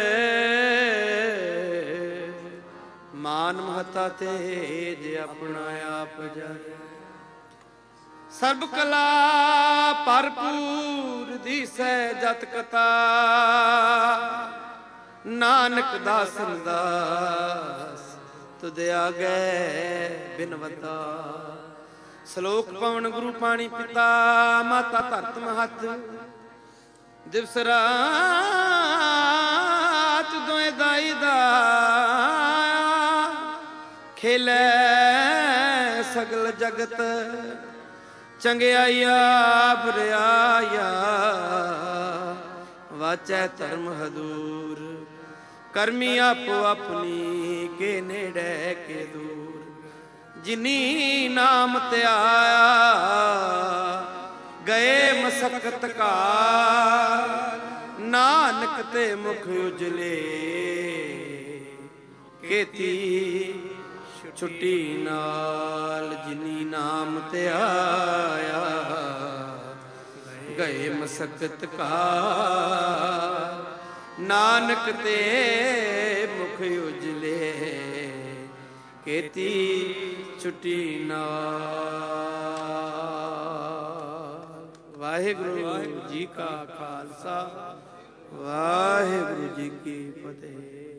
ਮਾਨ ਮਹਤਾ ਤੇਜ ਆਪਣਾ ਆਪ ਜਰ। ਸਰਬ ਕਲਾ ਭਰਪੂਰ ਦੀ ਸਹਿਜਤ ਕਥਾ। ਨਾਨਕ ਦਾਸਨ ਦਾਸ ਤੁਧ ਆਗੈ ਬਿਨਵਤਾ। ਸ਼ਲੋਕ ਪਵਨ ਗੁਰੂ ਪਾਣੀ ਪਿਤਾ, ਮਾਤਾ ਧਰਤ ਮਹਤ। ਦਿਵਸ ਰਾਤ ਦੋਏ ਦਾਈ ਦਾ, ਖੇਲੇ ਸਗਲ ਜਗਤ। ਚੰਗਿਆਈਆ ਬੁਰਿਆਈਆ, ਵਾਚੈ ਧਰਮ ਹਦੂਰ। ਕਰਮੀ ਆਪੋ ਆਪਣੀ, ਕੇ ਨੇੜੇ ਕੇ ਦੂਰ। ਜਿਨੀ ਨਾਮ ਧਿਆਇਆ, ਗਏ ਮਸਕਤ ਕਾਲ। ਨਾਨਕ ਤੇ ਮੁਖ ਉਜਲੇ ਕੀਤੀ ਛੁੱਟੀ ਨਾਲ ਜਿਨੀ ਨਾਮ ਤੇ ਆਇਆ ਗਏ ਮਸਕਤ ਕਾ ਨਾਨਕ ਤੇ ਮੁਖ ਉਜਲੇ ਕੀਤੀ ਛੁੱਟੀ ਨਾਲ। ਵਾਹਿਗੁਰੂ ਜੀ ਕਾ ਖਾਲਸਾ ਵਾਹਿਗੁਰੂ ਜੀ ਕੀ ਫਤਿਹ।